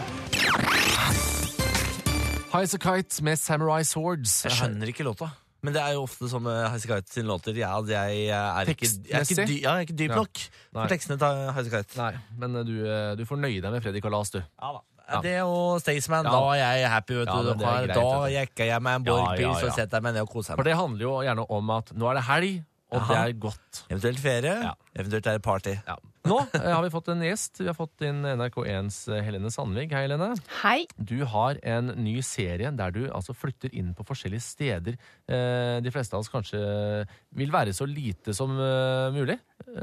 High as a Kite med Samurai Swords. Jeg skjønner ikke låta. Men det er jo ofte sånn med Highasakite sine låter. Jeg er ikke dyp nok for tekstene til Highasakite. Nei, men du får nøye deg med Freddy Kalas, du. Ja da. Det og Staysman, da var jeg happy, vet du. Da jekka jeg meg en Borg-pils og setter meg ned og koser meg. For det handler jo gjerne om at nå er det helg, og det er godt. Eventuelt ferie, eventuelt er det party. Ja. Nå har vi fått en gjest. Vi har fått inn NRK1s Helene Sandvik. Hei, Helene. Hei. Du har en ny serie der du altså flytter inn på forskjellige steder. De fleste av oss kanskje vil være så lite som mulig.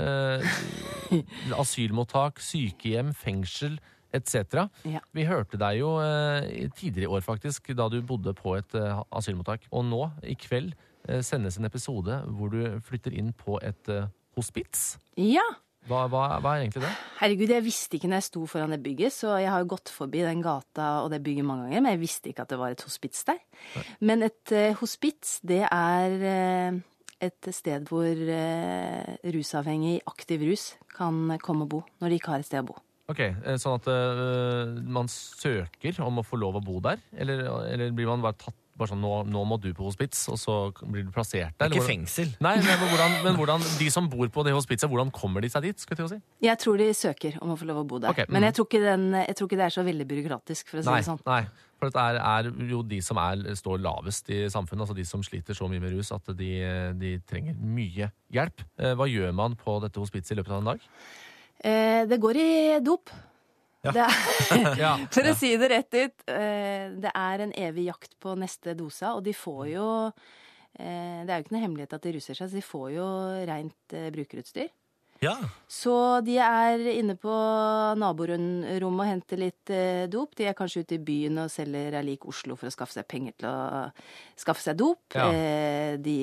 Asylmottak, sykehjem, fengsel, etc. Ja. Vi hørte deg jo tidligere i år faktisk, da du bodde på et asylmottak. Og nå, i kveld, sendes en episode hvor du flytter inn på et hospits. Ja. Hva er egentlig det? Herregud, jeg visste ikke når jeg sto foran det bygget, så jeg har jo gått forbi den gata og det bygget mange ganger, men jeg visste ikke at det var et hospits der. Men et hospits, det er et sted hvor rusavhengig i aktiv rus kan komme og bo, når de ikke har et sted å bo. Ok, sånn at man søker om å få lov å bo der, eller blir man bare tatt bare sånn, nå må du på hospits, og så blir du plassert der? Ikke fengsel. Nei, men hvordan de som bor på det hospitset, hvordan kommer de seg dit, skal jeg til å si? Jeg tror de søker om å få lov å bo der. Okay. Men jeg tror ikke det er så veldig byråkratisk, for å si det sånn. Nei, for det er jo de som står lavest i samfunnet, altså de som sliter så mye med rus, at de trenger mye hjelp. Hva gjør man på dette hospitset i løpet av en dag? Det går i dop. Ja. For å si det rett ut, det er en evig jakt på neste dosa, og de får jo det er jo ikke noe hemmelighet at de ruser seg, så de får jo rent brukerutstyr. Ja. Så de er inne på naborommet og henter litt dop. De er kanskje ute i byen og selger lik Oslo for å skaffe seg penger til å skaffe seg dop. Ja. De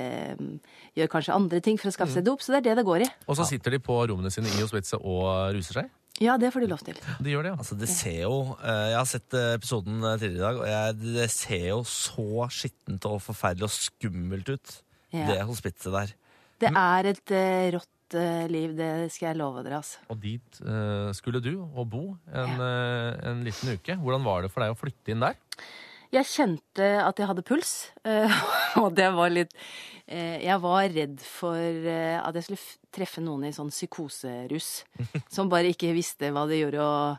gjør kanskje andre ting for å skaffe seg dop, så det er det går i. Og så sitter de på rommene sine i hospitset og ruser seg? Ja, det får de lov til. De gjør det, ja. Altså, det ser jo, jeg har sett episoden tidligere i dag, og det ser jo så skittent og forferdelig og skummelt ut, det hospitset der. Det er et rått liv, det skal jeg love dere, altså. Og dit skulle du og bo en liten uke. Hvordan var det for deg å flytte inn der? Jeg kjente at jeg hadde puls, og det var litt jeg var redd for at jeg skulle treffe noen i sånn psykoserus, som bare ikke visste hva de gjorde, og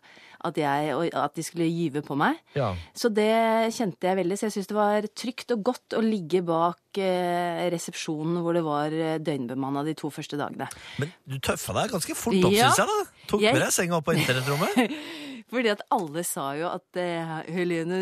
at de skulle gyve på meg. Ja. Så det kjente jeg veldig, så jeg synes det var trygt og godt å ligge bak resepsjonen hvor det var døgnbemannet de 2 første dagene. Men du tøffa deg ganske fort opp, synes jeg da. Tok med deg senga opp på internettrommet. Fordi at alle sa jo at Helene,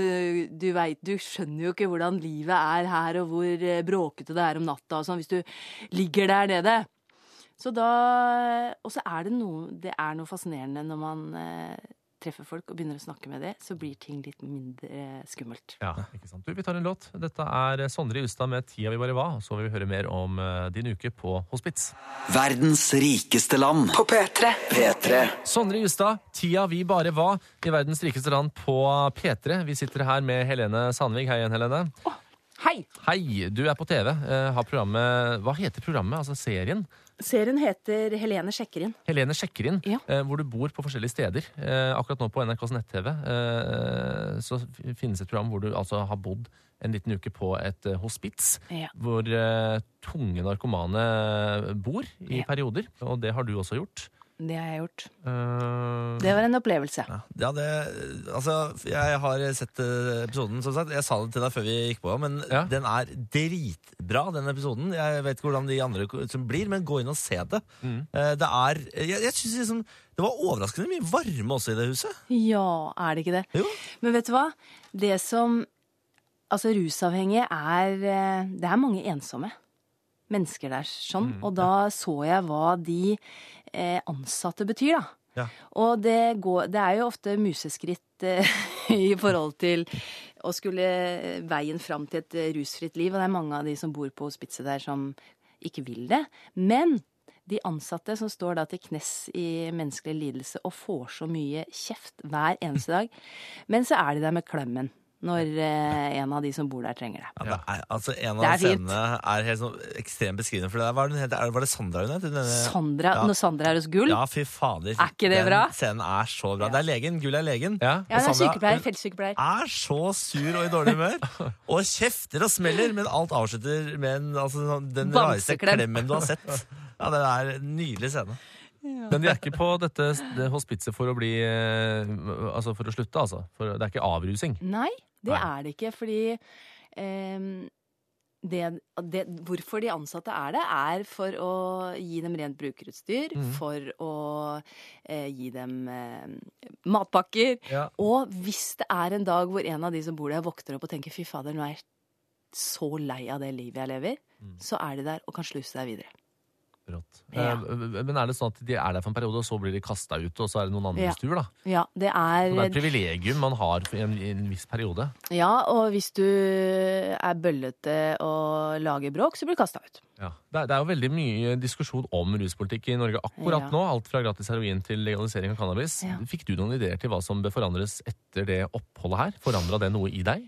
du skjønner jo ikke hvordan livet er her, og hvor bråkete det er om natta og sånn, hvis du ligger der nede. Og så er det noe fascinerende når man treffer folk og begynner å snakke med det, så blir ting litt mindre skummelt. Ja, ikke sant. Vi tar en låt. Dette er Sondre Justad med Tida vi bare var, og så vil vi høre mer om din uke på hospits. Verdens rikeste land. På P3. Sondre Justad, Tida vi bare var i verdens rikeste land på P3. Vi sitter her med Helene Sandvig. Hei igjen, Helene. Hei! Hei, du er på TV. Har programmet, hva heter programmet, altså serien? Serien heter Helene sjekker inn. Helene sjekker inn, Ja. Hvor du bor på forskjellige steder. Akkurat nå på NRKs nett-TV så finnes et program hvor du altså har bodd en liten uke på et hospits, Ja. hvor tunge narkomane bor i Ja. perioder, og det har du også gjort. Det har jeg gjort. Eh, Det var en opplevelse. Ja, jeg har sett episoden, som sagt. Jeg sa det til deg før vi gikk på, men Ja. den er dritbra, den episoden. Jeg vet ikke hvordan de andre som blir, men gå inn og se det. Det er, jeg synes liksom, det var overraskende mye varme også i det huset. Ja, er det ikke det? Jo. Men vet du hva? Det som Altså, rusavhengige det er mange ensomme mennesker der, sånn. Og da så jeg hva de ansatte betyr, da. Ja. Og det er jo ofte museskritt i forhold til å skulle veien fram til et rusfritt liv. Og det er mange av de som bor på hospitset der som ikke vil det. Men de ansatte som står da til knes i menneskelig lidelse og får så mye kjeft hver eneste dag. Men så er de der med klemmen når en av de som bor der trenger det. Ja, det er, altså En Det av er fint. scenene er helt sånn ekstremt beskrivende. For det var det Sandra hun het? Sandra, Ja. Når Sandra er hos Gull? Ja, fy fader. Er ikke det Den bra? scenen er så bra. Det er legen. Gull er legen. Ja. Ja, hun er Og Sandra, sykepleier, hun feltsykepleier. er så sur og i dårlig humør. Og kjefter og smeller, men alt avslutter med den rareste Bamseklem. klemmen du har sett. Ja, det er en nydelig scene. Men de er ikke på det hospitset for å bli altså for å slutte, altså. For det er ikke avrusing. Nei, det Nei. er det ikke, fordi hvorfor de ansatte er for å gi dem rent brukerutstyr, for å gi dem matpakker. Ja. Og hvis det er en dag hvor en av de som bor der våkner opp og tenker fy fader, nå er jeg så lei av det livet jeg lever, så er de der og kan sluse deg videre. Rått. Ja. Men er det sånn at de er der for en periode, og så blir de kastet ut, og så er det noen andres tur, da? Ja, det Så det er er et privilegium man har i en viss periode. Ja, og hvis du er bøllete og lager bråk, så blir du kastet ut. Ja. Det er jo veldig mye diskusjon om ruspolitikk i Norge akkurat Ja. nå. Alt fra gratis heroin til legalisering av cannabis. Ja. Fikk du noen ideer til hva som bør forandres etter det oppholdet her? Forandret det noe i deg?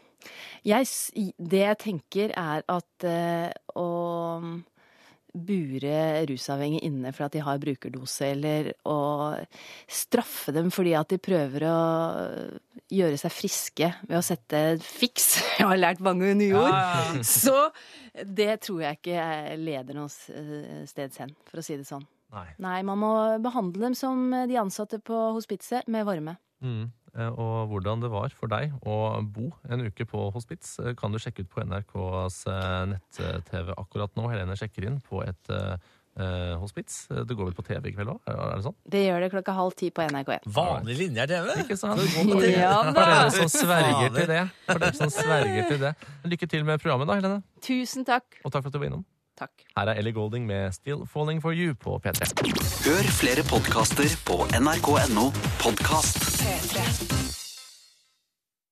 Det jeg tenker er at å bure rusavhengige inne for at de har brukerdose, eller å straffe dem fordi at de prøver å gjøre seg friske ved å sette fiks. Jeg har lært mange nye ord. Så det tror jeg ikke leder noe steds hen, for å si det sånn. Nei, man må behandle dem som de ansatte på hospitset, med varme. Og hvordan det var for deg å bo en uke på hospits, kan du sjekke ut på NRKs nett-TV akkurat nå. Helene sjekker inn på et hospits. Det går vel på TV i kveld også, er det sånn? Det gjør det 9:30 på NRK1. Vanlig linje er TV. Ikke sant? Ja For da! dere som sverger til det. For dere som sverger til det. Lykke til med programmet da, Helene. Tusen takk. Og takk for at du var innom. Takk. Her er Ellie Golding med Still Falling For You på P3. Hør flere podkaster på nrk.no podkast. P3.